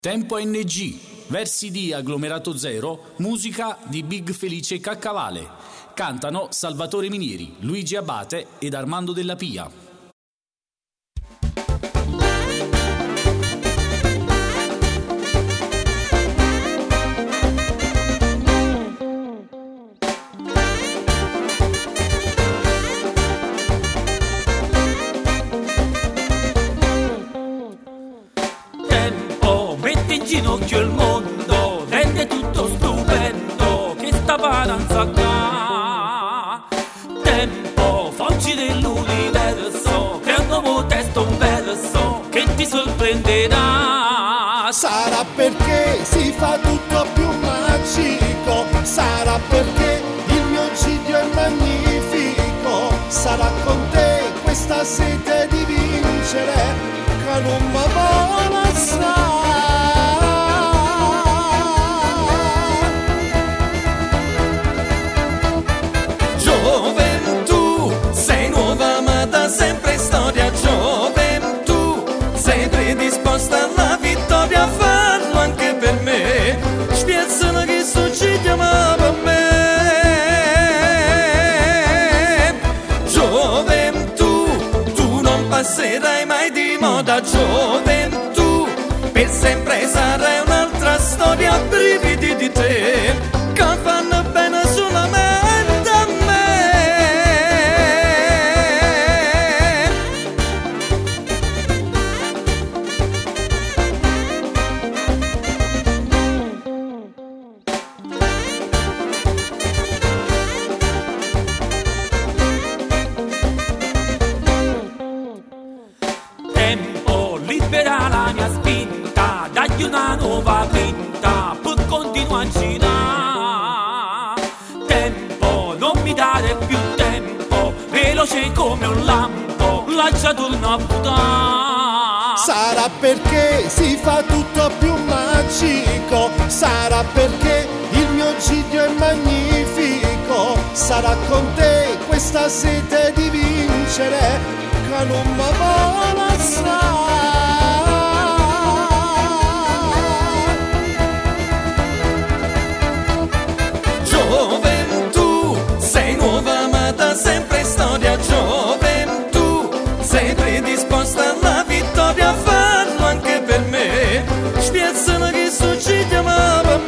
Tempo NG, versi di Agglomerato Zero, musica di Big Felice Caccavale. Cantano Salvatore Minieri, Luigi Abate ed Armando Della Pia. In ginocchio il mondo, rende tutto stupendo, che sta paranza qua. Tempo, foggi dell'universo, crea un nuovo testo, un verso che ti sorprenderà. Sarà perché si fa tutto più magico, sarà perché il mio cidio è magnifico, sarà con te questa sete di vincere, che non mi vola sa. Gioventù, sei nuova ma da sempre storia. Gioventù, sei predisposta alla vittoria, farlo anche per me. Spiazzano che succede ma per me. Gioventù, tu non passerai mai di moda. Gioventù, per sempre sarai un'altra storia, brividi di te che fanno bene solamente. Tempo, libera la mia spinta, dagli una nuova grinta, per continuare a girare. Tempo, non mi dare più tempo, veloce come un lampo, lascia torna a buttare. Sarà perché si fa tutto più magico, sarà perché il mio cidio è magnifico, sarà con te questa sete di vincere, che non mi vola sa. Gioventù, sei nuova ma da sempre storia. Gioventù, sei predisposta alla vittoria, farlo anche per me. Spiazzano che succede ma per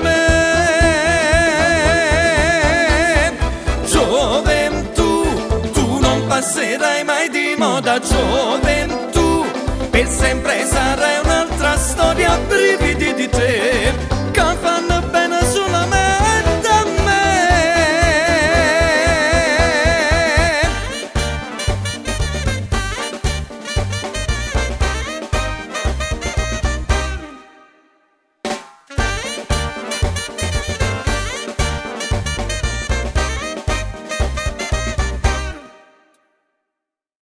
me. Gioventù, tu non passerai mai di moda. Gioventù, per sempre sarai